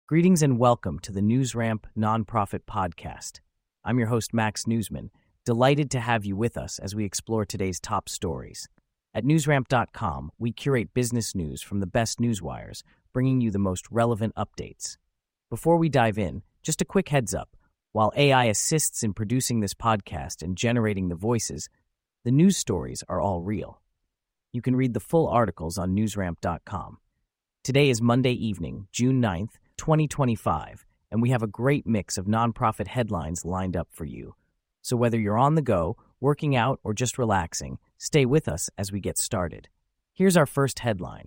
Greetings and welcome to the NewsRamp Nonprofit Podcast. I'm your host, Max Newsman, delighted to have you with us as we explore today's top stories. At newsramp.com, we curate business news from the best newswires, bringing you the most relevant updates. Before we dive in, just a quick heads up. While AI assists in producing this podcast and generating the voices, the news stories are all real. You can read the full articles on newsramp.com. Today is Monday evening, June 9th, 2025, and we have a great mix of nonprofit headlines lined up for you. So whether you're on the go, working out, or just relaxing, stay with us as we get started. Here's our first headline.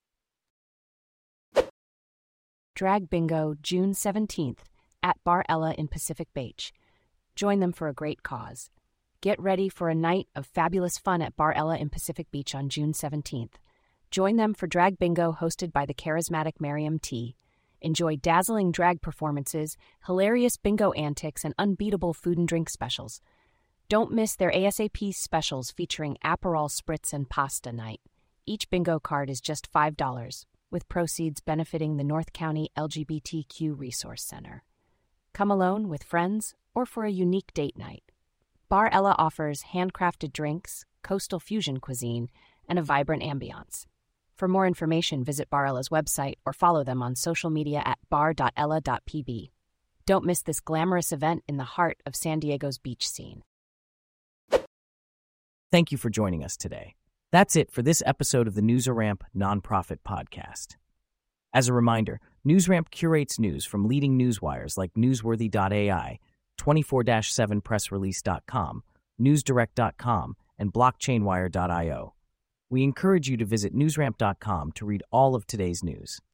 Drag Bingo, June 17th, at Bar Ella in Pacific Beach. Join them for a great cause. Get ready for a night of fabulous fun at Bar Ella in Pacific Beach on June 17th. Join them for Drag Bingo hosted by the charismatic Miriam T. Enjoy dazzling drag performances, hilarious bingo antics, and unbeatable food and drink specials. Don't miss their ASAP specials featuring Aperol Spritz and Pasta Night. Each bingo card is just $5, with proceeds benefiting the North County LGBTQ Resource Center. Come alone, with friends, or for a unique date night. Bar Ella offers handcrafted drinks, coastal fusion cuisine, and a vibrant ambiance. For more information, visit Bar Ella's website or follow them on social media at bar.ella.pb. Don't miss this glamorous event in the heart of San Diego's beach scene. Thank you for joining us today. That's it for this episode of the NewsRamp Nonprofit Podcast. As a reminder, NewsRamp curates news from leading newswires like Newsworthy.ai, 24/7pressrelease.com, NewsDirect.com, and BlockchainWire.io. We encourage you to visit newsramp.com to read all of today's news.